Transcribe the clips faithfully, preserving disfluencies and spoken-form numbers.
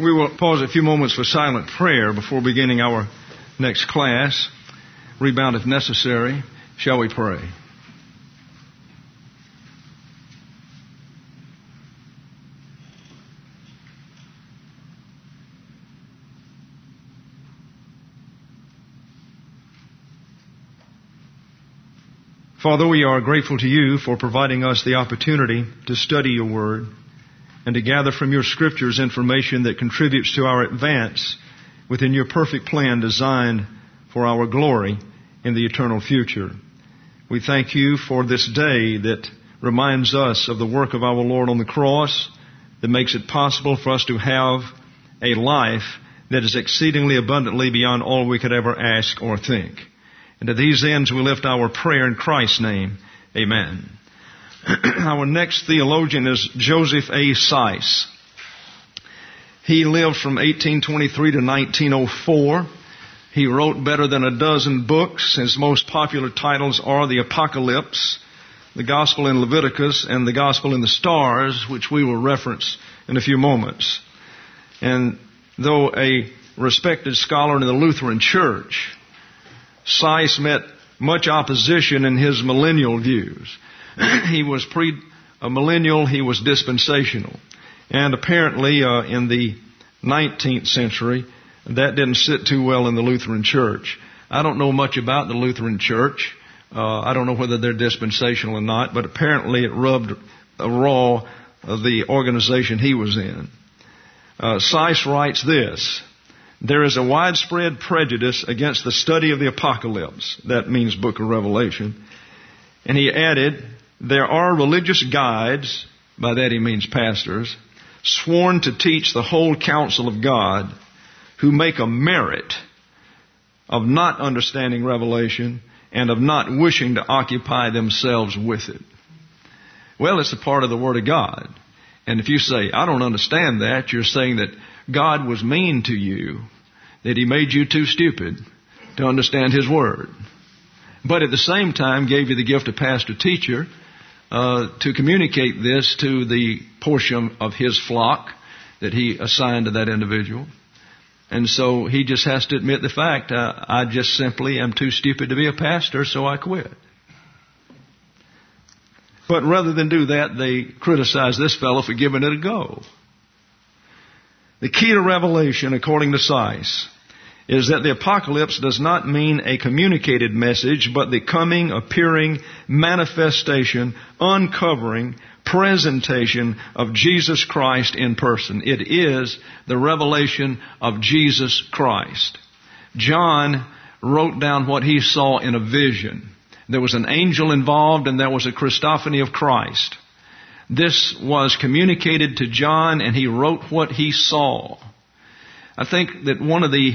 We will pause a few moments for silent prayer before beginning our next class. Rebound if necessary. Shall we pray? Father, we are grateful to you for providing us the opportunity to study your word and to gather from your scriptures information that contributes to our advance within your perfect plan designed for our glory in the eternal future. We thank you for this day that reminds us of the work of our Lord on the cross, that makes it possible for us to have a life that is exceedingly abundantly beyond all we could ever ask or think. And to these ends we lift our prayer in Christ's name. Amen. Our next theologian is Joseph A. Seiss. He lived from eighteen twenty-three to nineteen oh four. He wrote better than a dozen books. His most popular titles are The Apocalypse, The Gospel in Leviticus, and The Gospel in the Stars, which we will reference in a few moments. And though a respected scholar in the Lutheran Church, Seiss met much opposition in his millennial views. He was pre-millennial, he was dispensational. And apparently uh, in the nineteenth century, that didn't sit too well in the Lutheran Church. I don't know much about the Lutheran Church. Uh, I don't know whether they're dispensational or not, but apparently it rubbed raw of the organization he was in. Uh, Seiss writes this: there is a widespread prejudice against the study of the Apocalypse. That means Book of Revelation. And he added, there are religious guides, by that he means pastors, sworn to teach the whole counsel of God, who make a merit of not understanding Revelation and of not wishing to occupy themselves with it. Well, it's a part of the Word of God. And if you say, I don't understand that, you're saying that God was mean to you, that He made you too stupid to understand His Word. But at the same time gave you the gift of pastor-teacher uh, to communicate this to the portion of His flock that He assigned to that individual. And so he just has to admit the fact, uh, I just simply am too stupid to be a pastor, so I quit. But rather than do that, they criticize this fellow for giving it a go. The key to Revelation, according to Seiss, is that the Apocalypse does not mean a communicated message, but the coming, appearing, manifestation, uncovering, presentation of Jesus Christ in person. It is the revelation of Jesus Christ. John wrote down what he saw in a vision. There was an angel involved and there was a Christophany of Christ. This was communicated to John and he wrote what he saw. I think that one of the,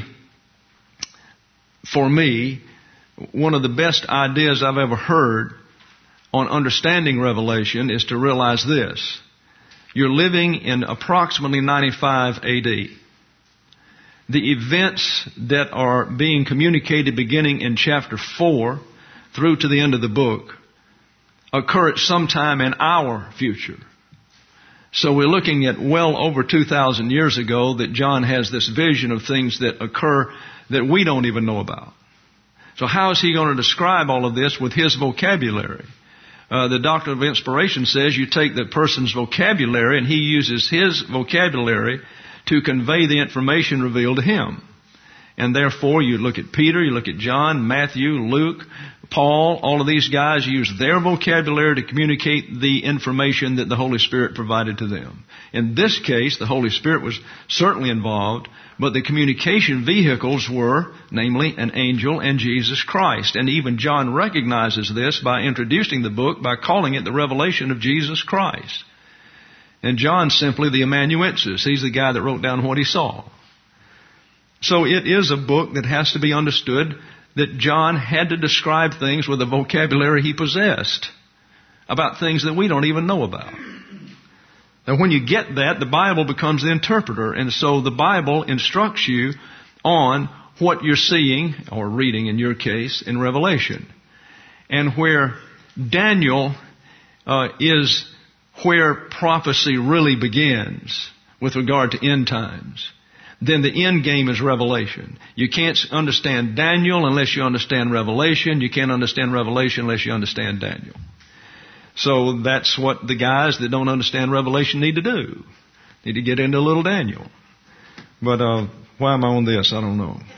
for me, one of the best ideas I've ever heard on understanding Revelation is to realize this. You're living in approximately ninety-five A D. The events that are being communicated beginning in chapter four through to the end of the book occur at some time in our future. So we're looking at well over two thousand years ago that John has this vision of things that occur that we don't even know about. So how is he going to describe all of this with his vocabulary? Uh, the doctrine of inspiration says you take the person's vocabulary and he uses his vocabulary to convey the information revealed to him. And therefore you look at Peter, you look at John, Matthew, Luke, Paul, all of these guys use their vocabulary to communicate the information that the Holy Spirit provided to them. In this case, the Holy Spirit was certainly involved, but the communication vehicles were, namely, an angel and Jesus Christ. And even John recognizes this by introducing the book by calling it the revelation of Jesus Christ. And John's simply the amanuensis. He's the guy that wrote down what he saw. So it is a book that has to be understood that John had to describe things with the vocabulary he possessed about things that we don't even know about. And when you get that, the Bible becomes the interpreter. And so the Bible instructs you on what you're seeing, or reading in your case, in Revelation. And where Daniel uh, is where prophecy really begins. with regard to end times, then the end game is Revelation. You can't understand Daniel unless you understand Revelation. You can't understand Revelation unless you understand Daniel. So that's what the guys that don't understand Revelation need to do. Need to get into a little Daniel. But uh, why am I on this? I don't know.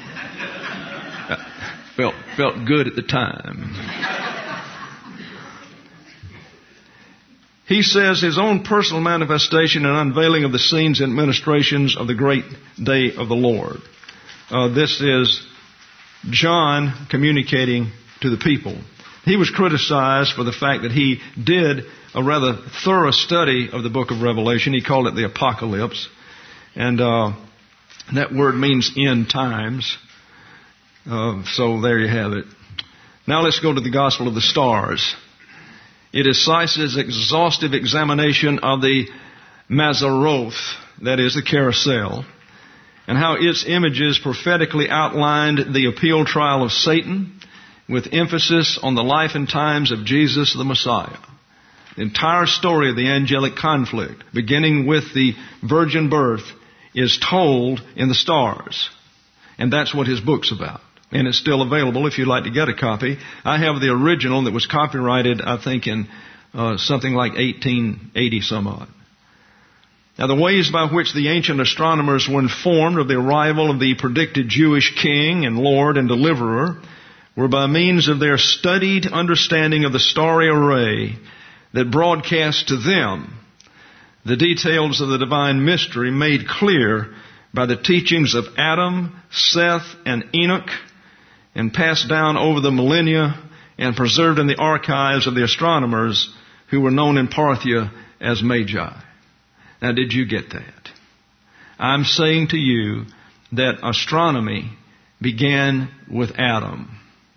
felt felt good at the time. He says his own personal manifestation and unveiling of the scenes and ministrations of the great day of the Lord. Uh, this is John communicating to the people. He was criticized for the fact that he did a rather thorough study of the book of Revelation. He called it the Apocalypse. And uh, that word means end times. Uh, so there you have it. Now let's go to the Gospel of the Stars. It is Seitz's exhaustive examination of the Mazzaroth, that is the carousel, and how its images prophetically outlined the appeal trial of Satan with emphasis on the life and times of Jesus the Messiah. The entire story of the angelic conflict, beginning with the virgin birth, is told in the stars. And that's what his book's about. And it's still available if you'd like to get a copy. I have the original that was copyrighted, I think, in uh, something like eighteen eighty some odd. Now, the ways by which the ancient astronomers were informed of the arrival of the predicted Jewish king and Lord and deliverer were by means of their studied understanding of the starry array that broadcast to them the details of the divine mystery made clear by the teachings of Adam, Seth, and Enoch, and passed down over the millennia and preserved in the archives of the astronomers who were known in Parthia as Magi. Now, did you get that? I'm saying to you that astronomy began with Adam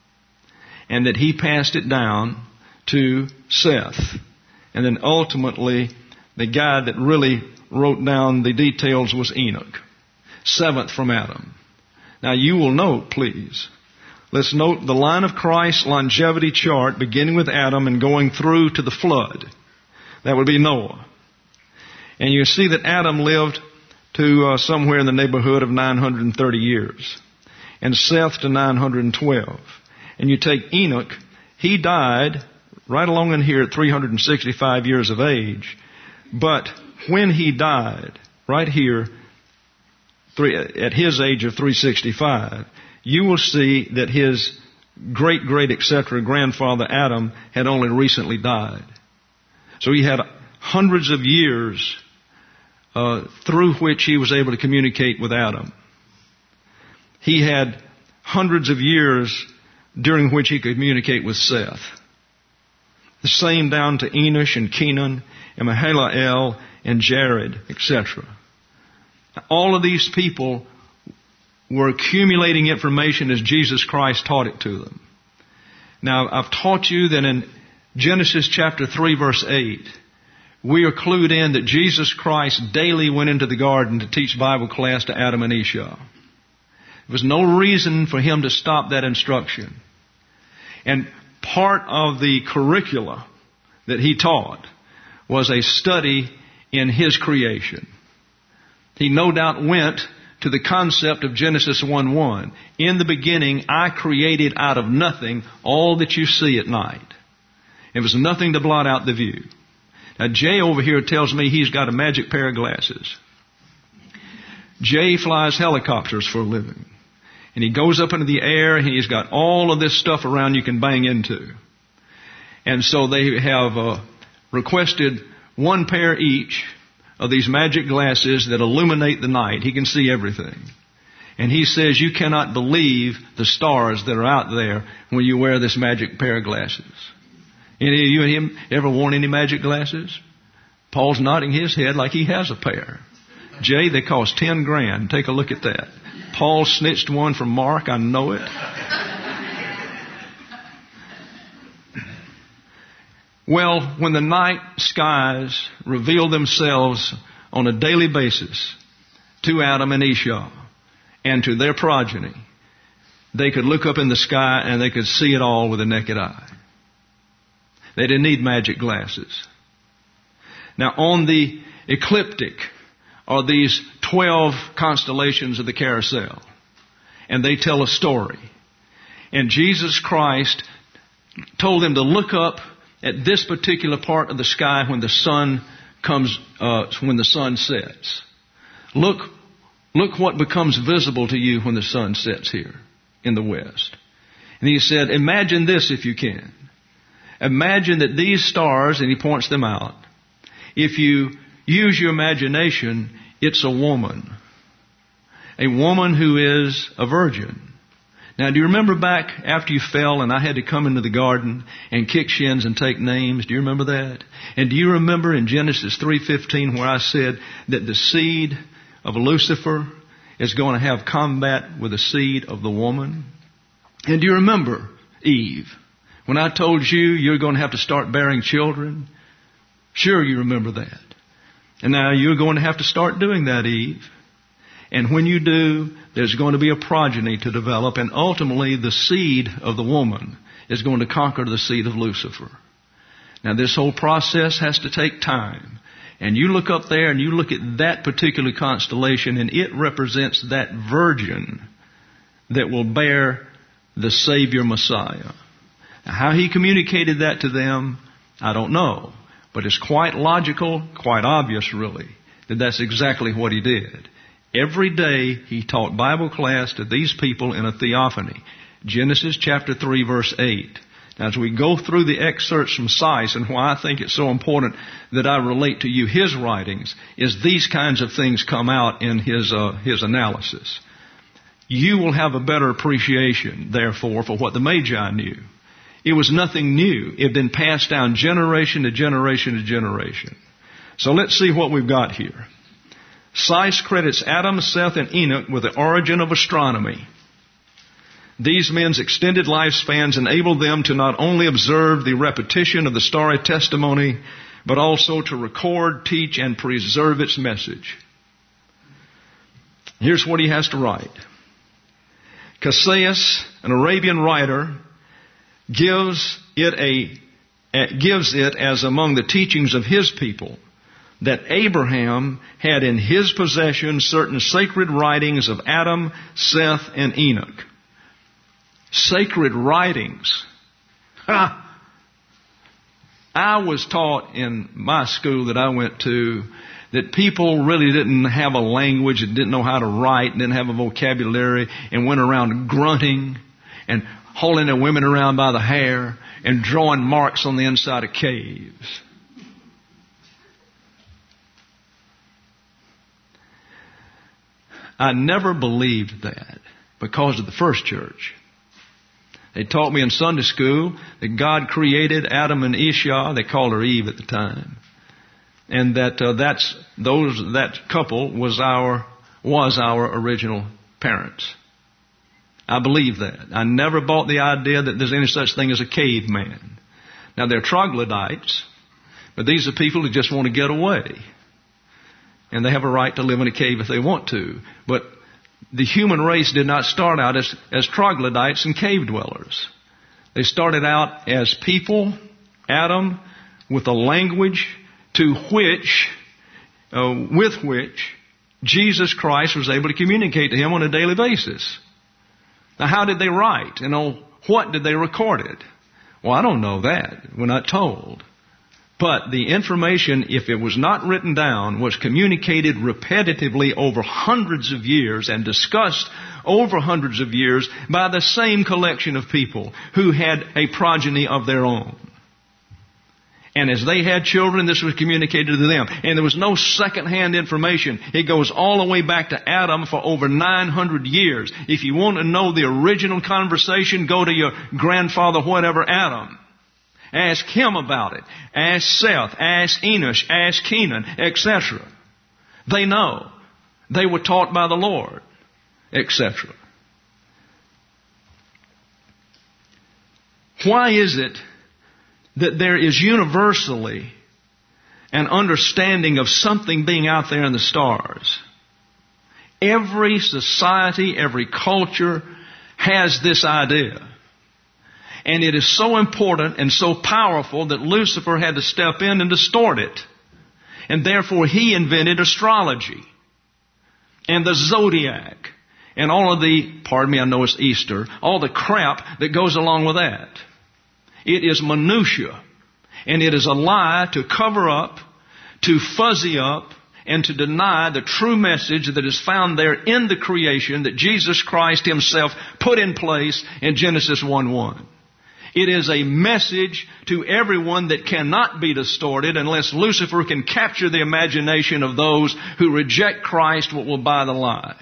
and that he passed it down to Seth. And then ultimately, the guy that really wrote down the details was Enoch, seventh from Adam. Now, you will note, please, let's note the line of Christ's longevity chart beginning with Adam and going through to the flood. That would be Noah. And you see that Adam lived to uh, somewhere in the neighborhood of nine hundred thirty years. And Seth to nine hundred twelve. And you take Enoch, he died right along in here at three hundred sixty-five years of age. But when he died, right here, three, at his age of three hundred sixty-five, you will see that his great, great, et cetera grandfather Adam had only recently died. So he had hundreds of years uh, through which he was able to communicate with Adam. He had hundreds of years during which he could communicate with Seth. The same down to Enosh and Kenan and Mahalalel and Jared, et cetera. All of these people were accumulating information as Jesus Christ taught it to them. Now, I've taught you that in Genesis chapter three, verse eight, we are clued in that Jesus Christ daily went into the garden to teach Bible class to Adam and Esau. There was no reason for him to stop that instruction. And part of the curricula that he taught was a study in his creation. He no doubt went to the concept of Genesis one one. In the beginning, I created out of nothing all that you see at night. It was nothing to blot out the view. Now, Jay over here tells me he's got a magic pair of glasses. Jay flies helicopters for a living. And he goes up into the air and he's got all of this stuff around you can bang into. And so they have uh, requested one pair each of these magic glasses that illuminate the night. He can see everything. And he says you cannot believe the stars that are out there when you wear this magic pair of glasses. Any of you and him ever worn any magic glasses? Paul's nodding his head like he has a pair. Jay, they cost ten grand. Take a look at that. Paul snitched one from Mark. I know it. Well, when the night skies reveal themselves on a daily basis to Adam and Esau and to their progeny, they could look up in the sky and they could see it all with the naked eye. They didn't need magic glasses. Now, on the ecliptic, are these twelve constellations of the carousel. And they tell a story. And Jesus Christ told them to look up at this particular part of the sky when the sun comes, uh, when the sun sets. Look, look what becomes visible to you when the sun sets here in the west. And he said, imagine this if you can. Imagine that these stars, and he points them out, if you use your imagination, it's a woman. A woman who is a virgin. Now, do you remember back after you fell and I had to come into the garden and kick shins and take names? Do you remember that? And do you remember in Genesis three fifteen where I said that the seed of Lucifer is going to have combat with the seed of the woman? And do you remember Eve? When I told you you're going to have to start bearing children? Sure, you remember that. And now you're going to have to start doing that, Eve. And when you do, there's going to be a progeny to develop, and ultimately the seed of the woman is going to conquer the seed of Lucifer. Now this whole process has to take time. And you look up there and you look at that particular constellation, and it represents that virgin that will bear the Savior Messiah. Now, how he communicated that to them, I don't know. But it's quite logical, quite obvious really, that that's exactly what he did. Every day he taught Bible class to these people in a theophany. Genesis chapter three verse eight. Now as we go through the excerpts from Seiss, and why I think it's so important that I relate to you his writings, is these kinds of things come out in his uh, his analysis. You will have a better appreciation, therefore, for what the Magi knew. It was nothing new. It had been passed down generation to generation to generation. So let's see what we've got here. Seiss credits Adam, Seth, and Enoch with the origin of astronomy. These men's extended lifespans enabled them to not only observe the repetition of the starry testimony, but also to record, teach, and preserve its message. Here's what he has to write. Cassius, an Arabian writer, gives it a gives it as among the teachings of his people that Abraham had in his possession certain sacred writings of Adam, Seth, and Enoch. Sacred writings. Ha! I was taught in my school that I went to that people really didn't have a language and didn't know how to write and didn't have a vocabulary and went around grunting and holding their women around by the hair and drawing marks on the inside of caves. I never believed that because of the first church. They taught me in Sunday school that God created Adam and Ishah. They called her Eve at the time. And that uh, that's those that couple was our was our original parents. I believe that. I never bought the idea that there's any such thing as a caveman. Now they're troglodytes, but these are people who just want to get away. And they have a right to live in a cave if they want to. But the human race did not start out as, as troglodytes and cave dwellers. They started out as people, Adam, with a language to which, uh, with which Jesus Christ was able to communicate to him on a daily basis. Now, how did they write? And on what did they record it? Well, I don't know that. We're not told. But the information, if it was not written down, was communicated repetitively over hundreds of years and discussed over hundreds of years by the same collection of people who had a progeny of their own. And as they had children, this was communicated to them. And there was no second-hand information. It goes all the way back to Adam for over nine hundred years. If you want to know the original conversation, go to your grandfather, whatever, Adam. Ask him about it. Ask Seth. Ask Enosh. Ask Kenan, et cetera. They know. They were taught by the Lord, et cetera. Why is it that there is universally an understanding of something being out there in the stars? Every society, every culture has this idea. And it is so important and so powerful that Lucifer had to step in and distort it. And therefore he invented astrology. and the zodiac and all of the, pardon me, I know it's Easter, all the crap that goes along with that. It is minutia, and it is a lie to cover up, to fuzzy up, and to deny the true message that is found there in the creation that Jesus Christ Himself put in place in Genesis one one. It is a message to everyone that cannot be distorted unless Lucifer can capture the imagination of those who reject Christ but will buy the lie.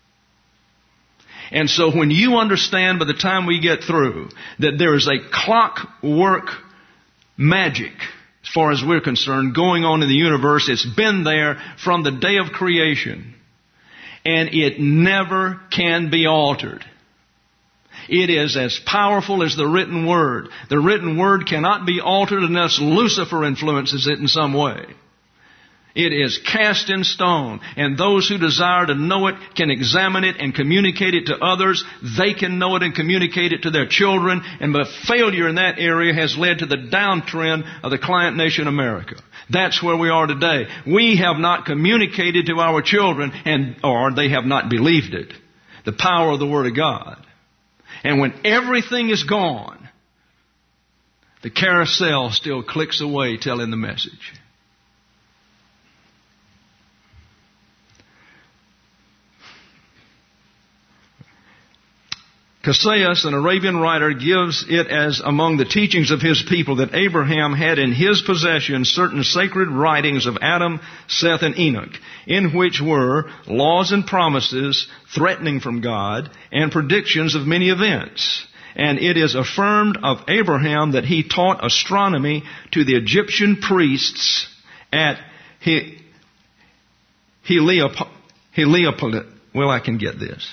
And so when you understand by the time we get through that there is a clockwork magic, as far as we're concerned, going on in the universe, it's been there from the day of creation. And it never can be altered. It is as powerful as the written Word. The written Word cannot be altered unless Lucifer influences it in some way. It is cast in stone, and those who desire to know it can examine it and communicate it to others. They can know it and communicate it to their children, and the failure in that area has led to the downtrend of the client nation America. That's where we are today. We have not communicated to our children, and or they have not believed it, the power of the Word of God. And when everything is gone, the carousel still clicks away telling the message. Cassius, an Arabian writer, gives it as among the teachings of his people that Abraham had in his possession certain sacred writings of Adam, Seth, and Enoch, in which were laws and promises threatening from God and predictions of many events. And it is affirmed of Abraham that he taught astronomy to the Egyptian priests at He, Heliop- Heliopolis. Well, I can get this.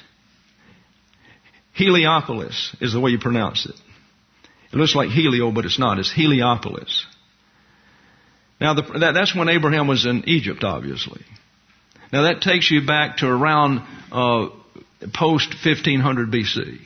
Heliopolis is the way you pronounce it. It looks like Helio, but it's not. It's Heliopolis. Now, the, that, that's when Abraham was in Egypt, obviously. Now, that takes you back to around uh, post fifteen hundred B C.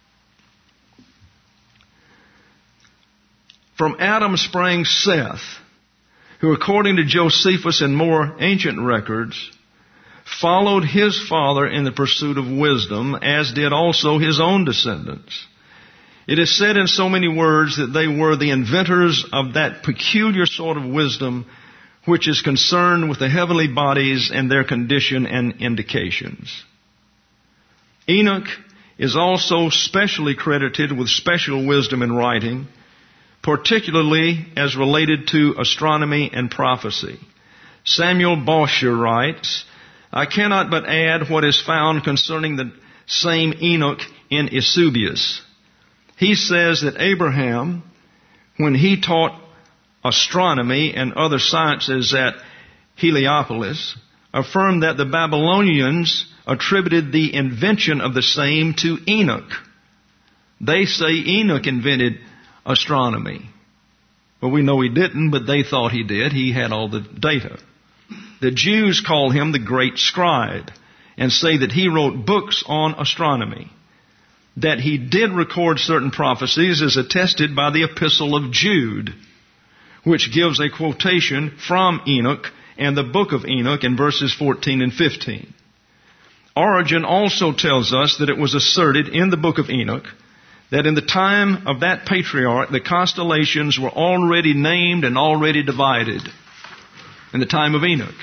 From Adam sprang Seth, who, according to Josephus and more ancient records, followed his father in the pursuit of wisdom, as did also his own descendants. It is said in so many words that they were the inventors of that peculiar sort of wisdom which is concerned with the heavenly bodies and their condition and indications. Enoch is also specially credited with special wisdom in writing, particularly as related to astronomy and prophecy. Samuel Bosher writes, I cannot but add what is found concerning the same Enoch in Eusebius. He says that Abraham, when he taught astronomy and other sciences at Heliopolis, affirmed that the Babylonians attributed the invention of the same to Enoch. They say Enoch invented astronomy. Well, we know he didn't, but they thought he did. He had all the data. The Jews call him the great scribe and say that he wrote books on astronomy. That he did record certain prophecies is attested by the Epistle of Jude, which gives a quotation from Enoch and the book of Enoch in verses fourteen and fifteen. Origen also tells us that it was asserted in the book of Enoch that in the time of that patriarch, the constellations were already named and already divided. In the time of Enoch.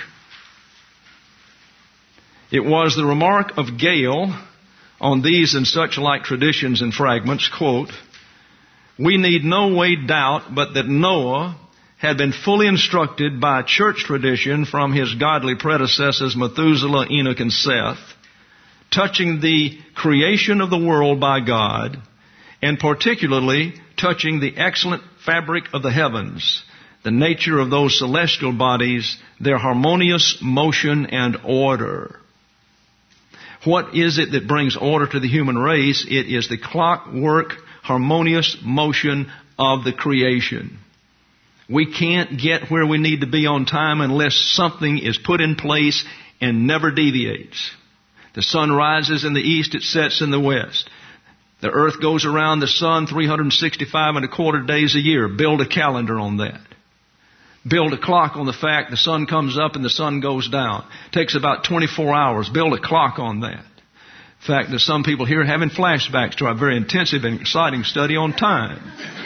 It was the remark of Gale on these and such like traditions and fragments, quote, we need no way doubt but that Noah had been fully instructed by church tradition from his godly predecessors Methuselah, Enoch, and Seth, touching the creation of the world by God, and particularly touching the excellent fabric of the heavens, the nature of those celestial bodies, their harmonious motion and order. What is it that brings order to the human race? It is the clockwork, harmonious motion of the creation. We can't get where we need to be on time unless something is put in place and never deviates. The sun rises in the east, it sets in the west. The earth goes around the sun three hundred sixty-five and a quarter days a year. Build a calendar on that. Build a clock on the fact the sun comes up and the sun goes down. Takes about twenty-four hours. Build a clock on that. In fact, there's some people here having flashbacks to our very intensive and exciting study on time.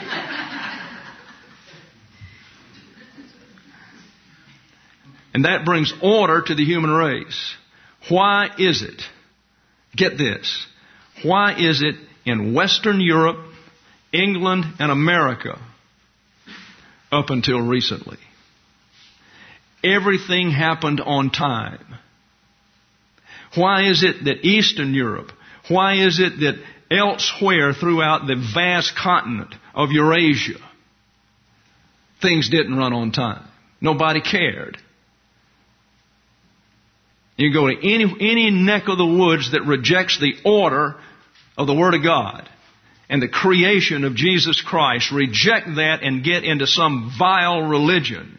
And that brings order to the human race. Why is it, get this, why is it in Western Europe, England, and America, up until recently, everything happened on time? Why is it that Eastern Europe, why is it that elsewhere throughout the vast continent of Eurasia, things didn't run on time? Nobody cared. You go to any, any neck of the woods that rejects the order of the Word of God and the creation of Jesus Christ, reject that and get into some vile religion,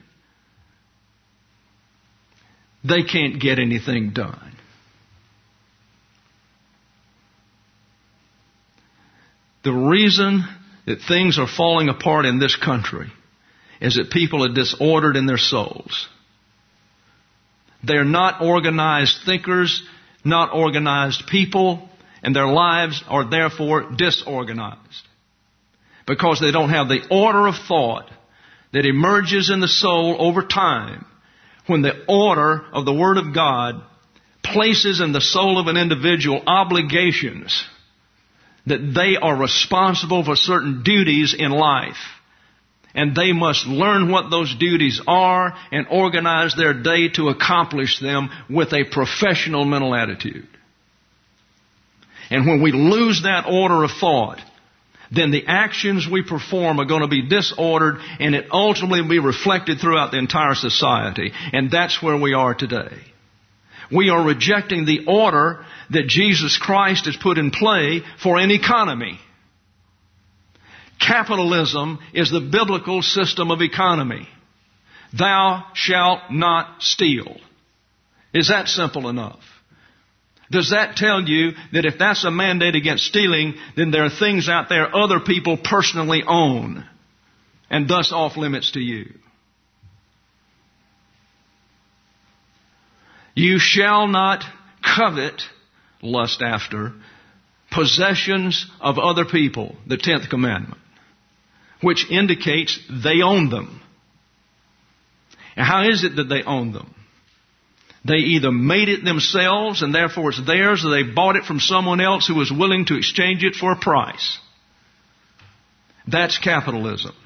they can't get anything done. The reason that things are falling apart in this country is that people are disordered in their souls. They're not organized thinkers, not organized people, and their lives are therefore disorganized. Because they don't have the order of thought that emerges in the soul over time when the order of the Word of God places in the soul of an individual obligations that they are responsible for certain duties in life. And they must learn what those duties are and organize their day to accomplish them with a professional mental attitude. And when we lose that order of thought, then the actions we perform are going to be disordered, and it ultimately will be reflected throughout the entire society. And that's where we are today. We are rejecting the order that Jesus Christ has put in play for an economy. Capitalism is the biblical system of economy. Thou shalt not steal. Is that simple enough? Does that tell you that if that's a mandate against stealing, then there are things out there other people personally own and thus off limits to you? You shall not covet, lust after, possessions of other people, the tenth commandment, which indicates they own them. And how is it that they own them? They either made it themselves and therefore it's theirs, or they bought it from someone else who was willing to exchange it for a price. That's capitalism.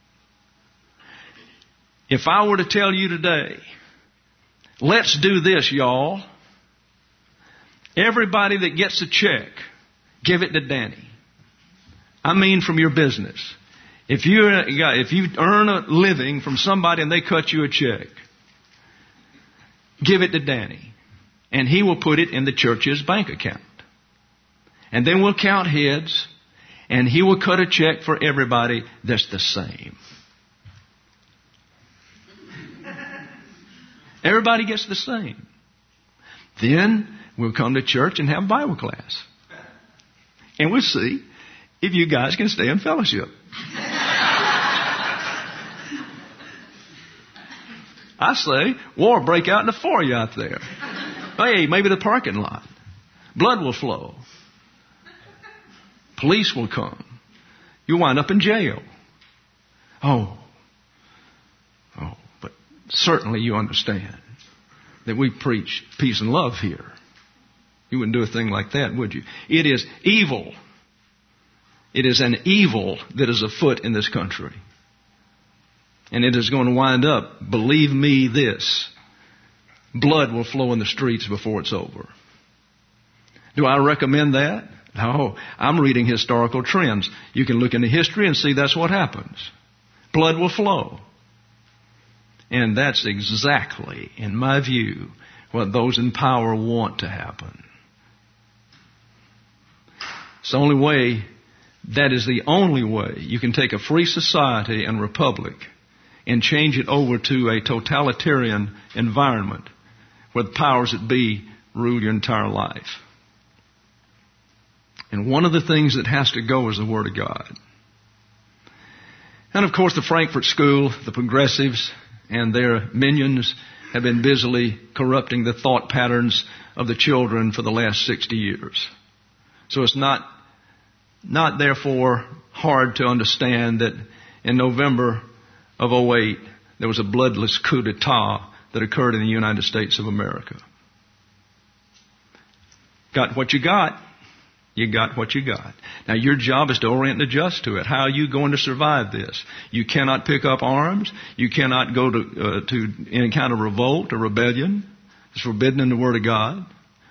If I were to tell you today, let's do this, y'all. Everybody that gets a check, give it to Danny. I mean from your business. If you if you earn a living from somebody and they cut you a check, give it to Danny. And he will put it in the church's bank account. And then we'll count heads, and he will cut a check for everybody that's the same. Everybody gets the same. Then we'll come to church and have Bible class. And we'll see if you guys can stay in fellowship. I say, war break out in the foyer out there. Hey, maybe the parking lot. Blood will flow. Police will come. You'll wind up in jail. Oh. Oh, but certainly you understand that we preach peace and love here. You wouldn't do a thing like that, would you? It is evil. It is an evil that is afoot in this country. And it is going to wind up, believe me this, blood will flow in the streets before it's over. Do I recommend that? No. I'm reading historical trends. You can look into history and see that's what happens. Blood will flow. And that's exactly, in my view, what those in power want to happen. It's the only way, that is the only way you can take a free society and republic and change it over to a totalitarian environment where the powers that be rule your entire life. And one of the things that has to go is the Word of God. And of course the Frankfurt School, the progressives, and their minions have been busily corrupting the thought patterns of the children for the last sixty years. So it's not, not therefore hard to understand that in November of oh eight, there was a bloodless coup d'etat that occurred in the United States of America. Got what you got. You got what you got. Now your job is to orient and adjust to it. How are you going to survive this? You cannot pick up arms. You cannot go to, uh, to any kind of revolt or rebellion. It's forbidden in the Word of God.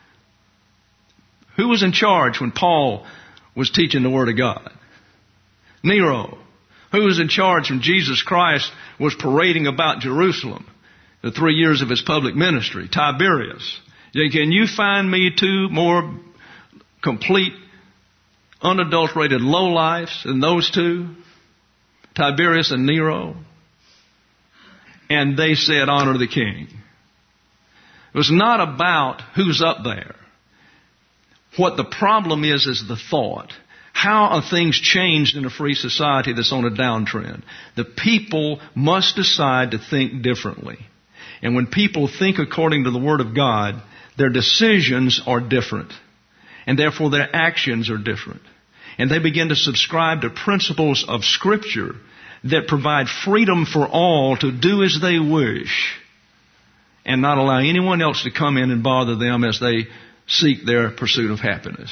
Who was in charge when Paul was teaching the Word of God? Nero. Who was in charge when Jesus Christ was parading about Jerusalem the three years of his public ministry? Tiberius. Can you find me two more complete, unadulterated lowlifes than those two? Tiberius and Nero. And they said, honor the king. It was not about who's up there. What the problem is, is the thought. How are things changed in a free society that's on a downtrend? The people must decide to think differently. And when people think according to the Word of God, their decisions are different. And therefore their actions are different. And they begin to subscribe to principles of Scripture that provide freedom for all to do as they wish and not allow anyone else to come in and bother them as they seek their pursuit of happiness.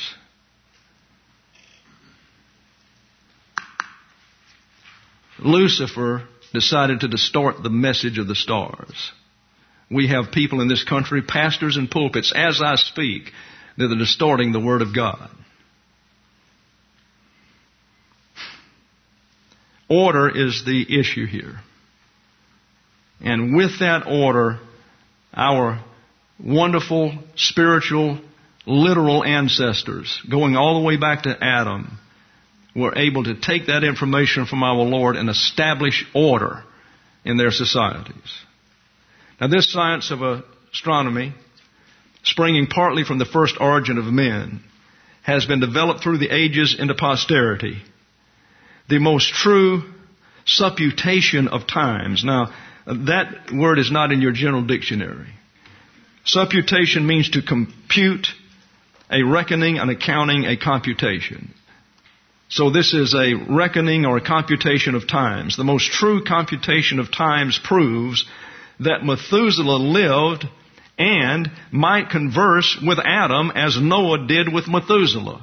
Lucifer decided to distort the message of the stars. We have people in this country, pastors and pulpits, as I speak, that are distorting the Word of God. Order is the issue here. And with that order, our wonderful, spiritual, literal ancestors, going all the way back to Adam, were able to take that information from our Lord and establish order in their societies. Now, this science of astronomy, springing partly from the first origin of men, has been developed through the ages into posterity. The most true supputation of times. Now, that word is not in your general dictionary. Supputation means to compute, a reckoning, an accounting, a computation. So this is a reckoning or a computation of times. The most true computation of times proves that Methuselah lived and might converse with Adam as Noah did with Methuselah.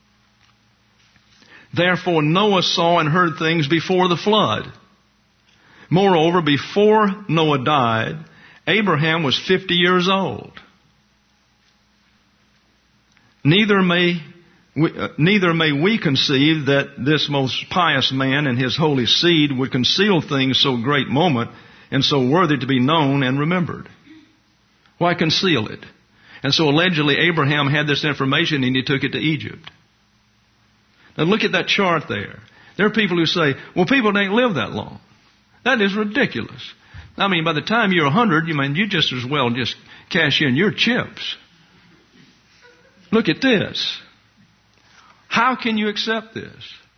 Therefore Noah saw and heard things before the flood. Moreover, before Noah died, Abraham was fifty years old. Neither may we, uh, neither may we conceive that this most pious man and his holy seed would conceal things so great moment and so worthy to be known and remembered. Why conceal it? And so allegedly Abraham had this information and he took it to Egypt. Now look at that chart there. There are people who say, well, people don't live that long. That is ridiculous. I mean, by the time you're a hundred, you mean you just as well just cash in your chips. Look at this. How can you accept this?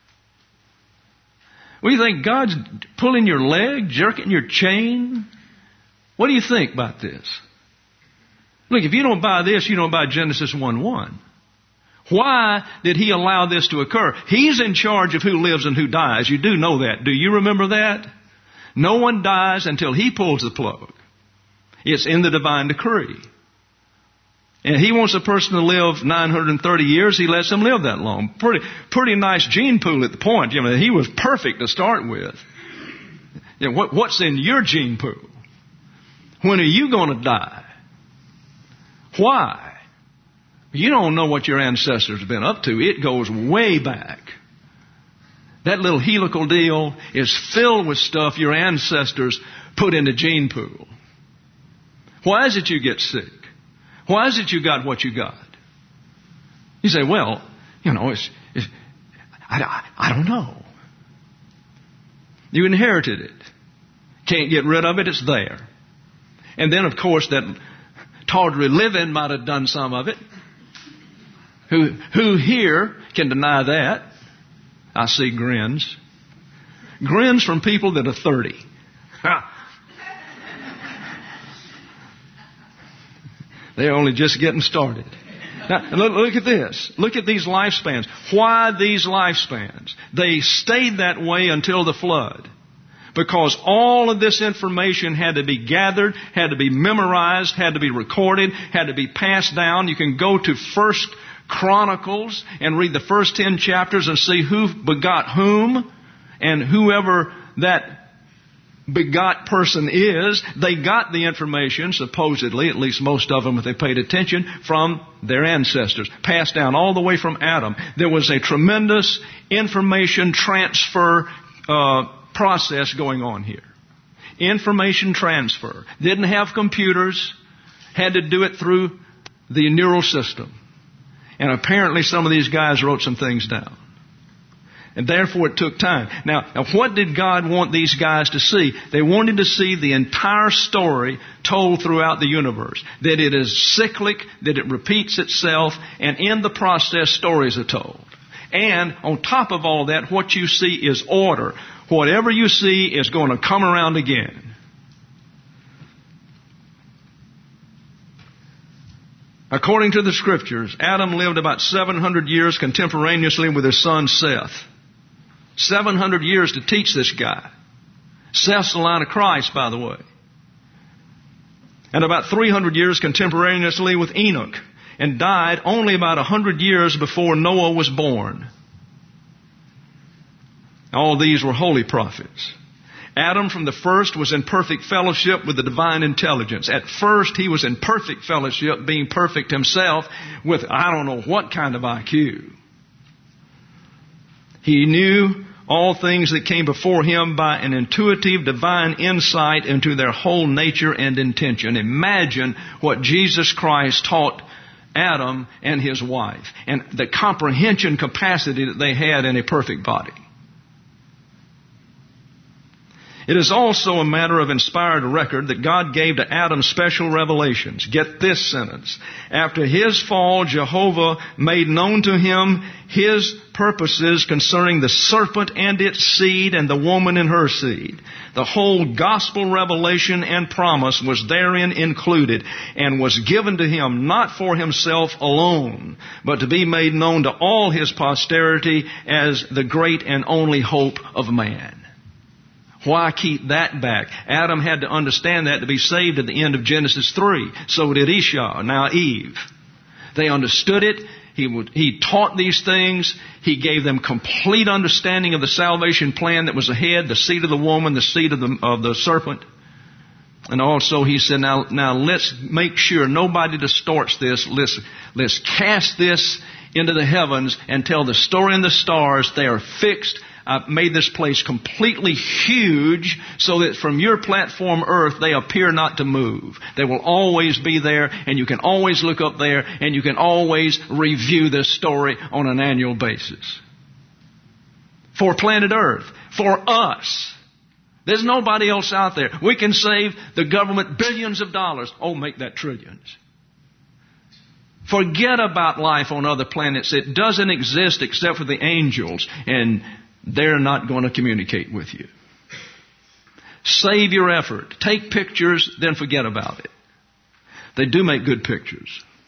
Well, you think God's pulling your leg, jerking your chain? What do you think about this? Look, if you don't buy this, you don't buy Genesis one one. Why did He allow this to occur? He's in charge of who lives and who dies. You do know that. Do you remember that? No one dies until He pulls the plug. It's in the divine decree. And He wants a person to live nine hundred thirty years. He lets them live that long. Pretty, pretty nice gene pool at the point. You know, he was perfect to start with. You know, what, what's in your gene pool? When are you going to die? Why? You don't know what your ancestors have been up to. It goes way back. That little helical deal is filled with stuff your ancestors put in the gene pool. Why is it you get sick? Why is it you got what you got? You say, well, you know, it's, it's I, I, I don't know. You inherited it. Can't get rid of it. It's there. And then, of course, that tawdry living might have done some of it. Who, who here can deny that? I see grins. Grins from people that are thirty. They're only just getting started. Now, look, look at this. Look at these lifespans. Why these lifespans? They stayed that way until the flood. Because all of this information had to be gathered, had to be memorized, had to be recorded, had to be passed down. You can go to First Chronicles and read the first ten chapters and see who begot whom, and whoever that begot person is, they got the information, supposedly, at least most of them if they paid attention, from their ancestors, passed down all the way from Adam. There was a tremendous information transfer uh, process going on here. Information transfer. Didn't have computers, had to do it through the neural system. And apparently some of these guys wrote some things down. And therefore it took time. Now, now, what did God want these guys to see? They wanted to see the entire story told throughout the universe. That it is cyclic, that it repeats itself, and in the process stories are told. And on top of all that, what you see is order. Whatever you see is going to come around again. According to the Scriptures, Adam lived about seven hundred years contemporaneously with his son Seth. seven hundred years to teach this guy. Seth's the line of Christ, by the way. And about three hundred years contemporaneously with Enoch, and died only about one hundred years before Noah was born. All these were holy prophets. Adam from the first was in perfect fellowship with the divine intelligence. At first he was in perfect fellowship, being perfect himself, with I don't know what kind of I Q. He knew all things that came before him by an intuitive divine insight into their whole nature and intention. Imagine what Jesus Christ taught Adam and his wife, and the comprehension capacity that they had in a perfect body. It is also a matter of inspired record that God gave to Adam special revelations. Get this sentence. After his fall, Jehovah made known to him his purposes concerning the serpent and its seed and the woman and her seed. The whole gospel revelation and promise was therein included and was given to him not for himself alone, but to be made known to all his posterity as the great and only hope of man. Why keep that back? Adam had to understand that to be saved at the end of Genesis three. So did Esau, now Eve. They understood it. He would, he taught these things. He gave them complete understanding of the salvation plan that was ahead, the seed of the woman, the seed of the, of the serpent. And also he said, now, now let's make sure nobody distorts this. Let's, let's cast this into the heavens and tell the story in the stars. They are fixed. I've made this place completely huge so that from your platform earth they appear not to move. They will always be there, and you can always look up there, and you can always review this story on an annual basis. For planet Earth. For us. There's nobody else out there. We can save the government billions of dollars. Oh, make that trillions. Forget about life on other planets. It doesn't exist except for the angels, and they're not going to communicate with you. Save your effort. Take pictures, then forget about it. They do make good pictures.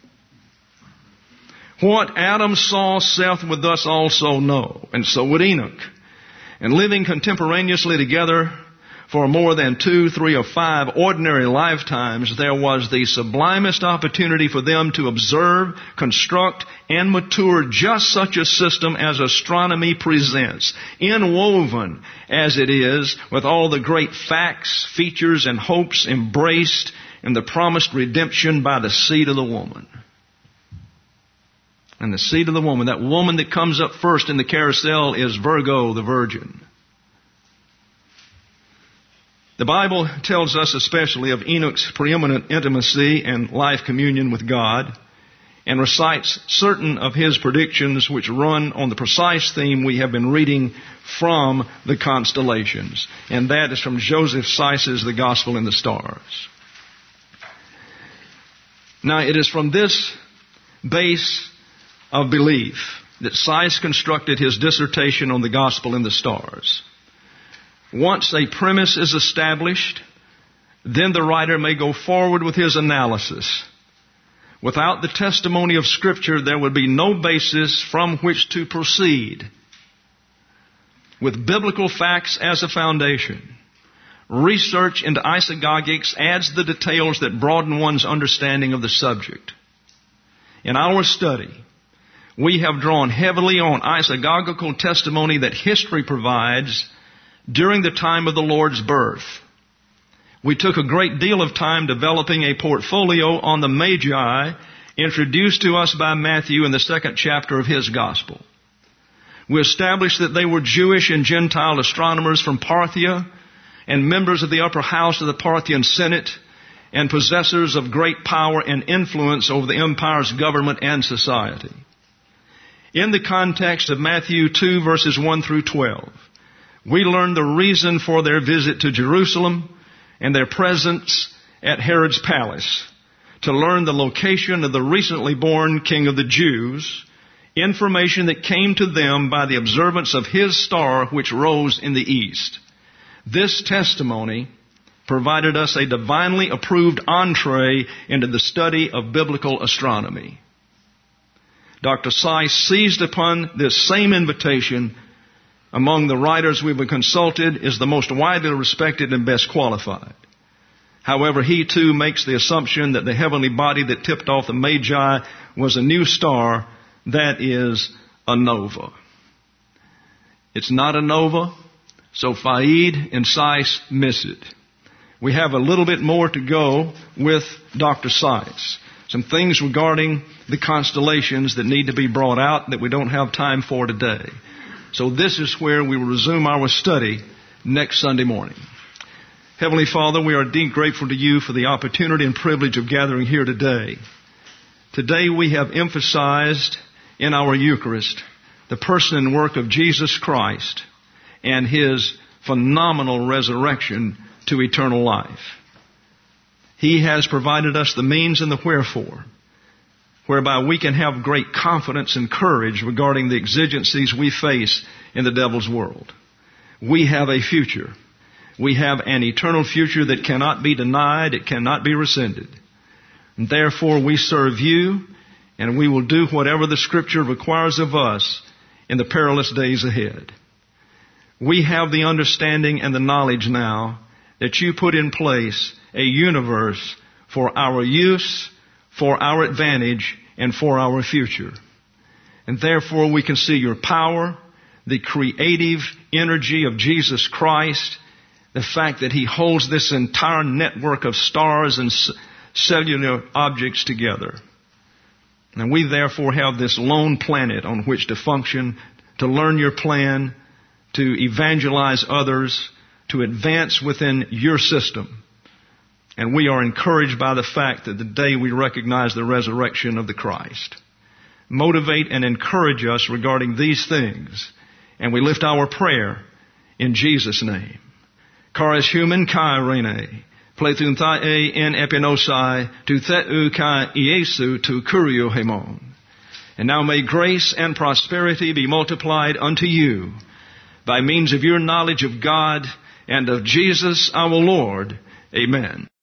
What Adam saw, Seth would thus also know, and so would Enoch. And living contemporaneously together for more than two, three, or five ordinary lifetimes, there was the sublimest opportunity for them to observe, construct, and mature just such a system as astronomy presents, inwoven as it is with all the great facts, features, and hopes embraced in the promised redemption by the seed of the woman. And the seed of the woman, that woman that comes up first in the carousel, is Virgo, the virgin. The Bible tells us especially of Enoch's preeminent intimacy and life communion with God, and recites certain of his predictions which run on the precise theme we have been reading from the constellations. And that is from Joseph Seitz's The Gospel in the Stars. Now, it is from this base of belief that Seitz constructed his dissertation on the Gospel in the Stars. Once a premise is established, then the writer may go forward with his analysis. Without the testimony of Scripture, there would be no basis from which to proceed. With biblical facts as a foundation, research into isagogics adds the details that broaden one's understanding of the subject. In our study, we have drawn heavily on isagogical testimony that history provides during the time of the Lord's birth. We took a great deal of time developing a portfolio on the Magi introduced to us by Matthew in the second chapter of his gospel. We established that they were Jewish and Gentile astronomers from Parthia and members of the upper house of the Parthian Senate and possessors of great power and influence over the empire's government and society. In the context of Matthew two verses one through twelve, we learned the reason for their visit to Jerusalem and their presence at Herod's palace, to learn the location of the recently born King of the Jews, information that came to them by the observance of his star which rose in the east. This testimony provided us a divinely approved entree into the study of biblical astronomy. Doctor Seiss seized upon this same invitation. Among the writers we have consulted is the most widely respected and best qualified. However, he too makes the assumption that the heavenly body that tipped off the Magi was a new star, that is, a nova. It's not a nova, so Faid and Seiss miss it. We have a little bit more to go with Doctor Seiss. Some things regarding the constellations that need to be brought out that we don't have time for today. So this is where we will resume our study next Sunday morning. Heavenly Father, we are indeed grateful to you for the opportunity and privilege of gathering here today. Today we have emphasized in our Eucharist the person and work of Jesus Christ and His phenomenal resurrection to eternal life. He has provided us the means and the wherefore, whereby we can have great confidence and courage regarding the exigencies we face in the devil's world. We have a future. We have an eternal future that cannot be denied. It cannot be rescinded. And therefore, we serve you, and we will do whatever the Scripture requires of us in the perilous days ahead. We have the understanding and the knowledge now that you put in place a universe for our use, for our advantage, and for our future. And therefore we can see your power, the creative energy of Jesus Christ, the fact that He holds this entire network of stars and cellular objects together. And we therefore have this lone planet on which to function, to learn your plan, to evangelize others, to advance within your system. And we are encouraged by the fact that the day we recognize the resurrection of the Christ. Motivate and encourage us regarding these things. And we lift our prayer in Jesus' name. Charis human kai rene, plethun thae en epinosai, tu theu kai Iesu tu curio hemon. And now may grace and prosperity be multiplied unto you by means of your knowledge of God and of Jesus our Lord. Amen.